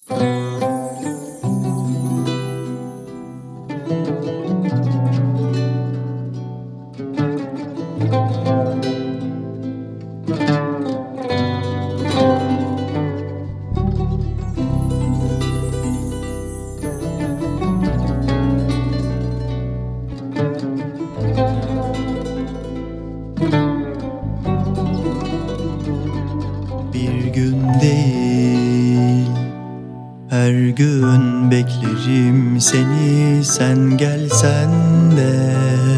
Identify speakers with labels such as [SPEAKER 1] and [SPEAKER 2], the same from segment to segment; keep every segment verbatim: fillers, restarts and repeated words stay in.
[SPEAKER 1] Bir gün değil, her gün beklerim seni. Sen gelsen de,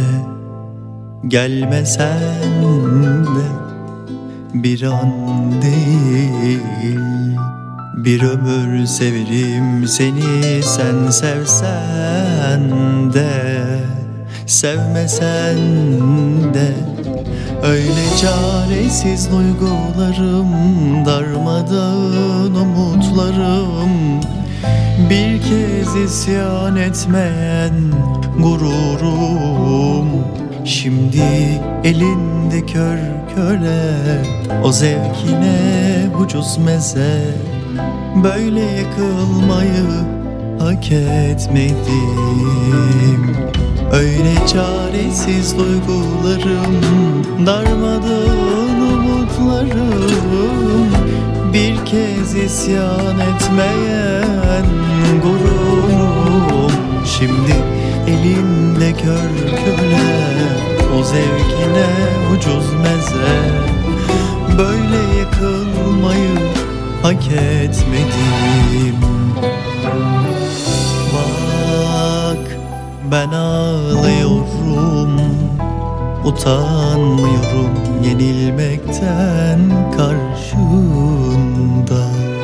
[SPEAKER 1] gelmesen de, bir an değil, bir ömür severim seni. Sen sevsen de, sevmesen de, öyle çaresiz duygularım, darmadağın umutlarım, bir kez isyan etmeyen gururum. Şimdi elinde kör köle, o zevkine ucuz meze. Böyle yakılmayı hak etmedim. Öyle çaresiz duygularım, darmadağın umutlarım, bir kez isyan etmeyen gururum. Şimdi elimde kör köle, o zevkine ucuz meze. Böyle yakılmayı hak etmedim. Bak, ben ağlıyorum, utanmıyorum yenilmekten karşında.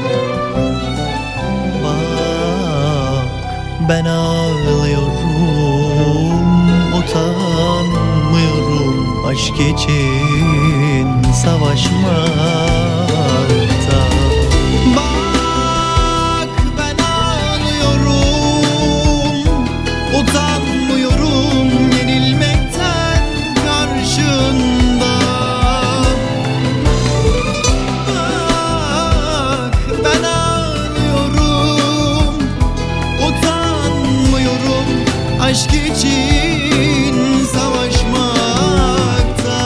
[SPEAKER 1] Bak, ben ağlıyorum, utanmıyorum aşk için savaşmakta. Bak, ben ağlıyorum, utanmıyorum yenilmekten karşında. Bak, ben ağlıyorum, utanmıyorum aşk için savaşmakta.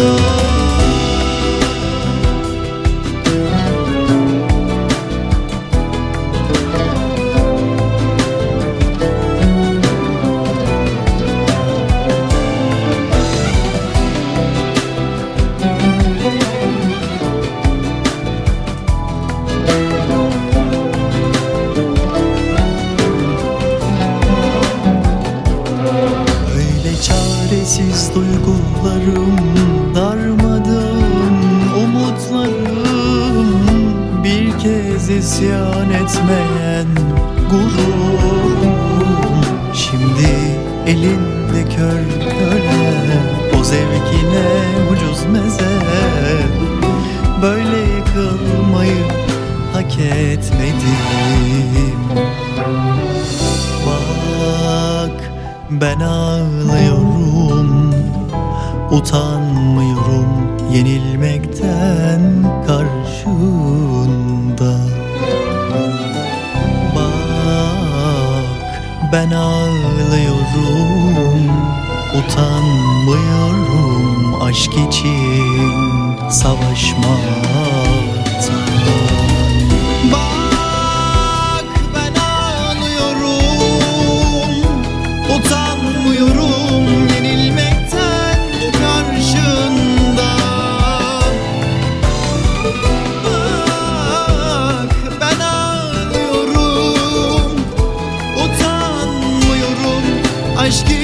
[SPEAKER 1] Çaresiz duygularım, darmadağın umutlarım, bir kez isyan etmeyen gururum. Şimdi elinde kör köle, o zevkine ucuz meze. Böyle yıkılmayı hak etmedim. Bak, ben ağlıyorum, utanmıyorum yenilmekten karşında. Bak, ben ağlıyorum, utanmıyorum aşk için savaşmakta. Bak, ben ağlıyorum, utanmıyorum yenilmekten karşında. Bak, ben ağlıyorum, utanmıyorum aşk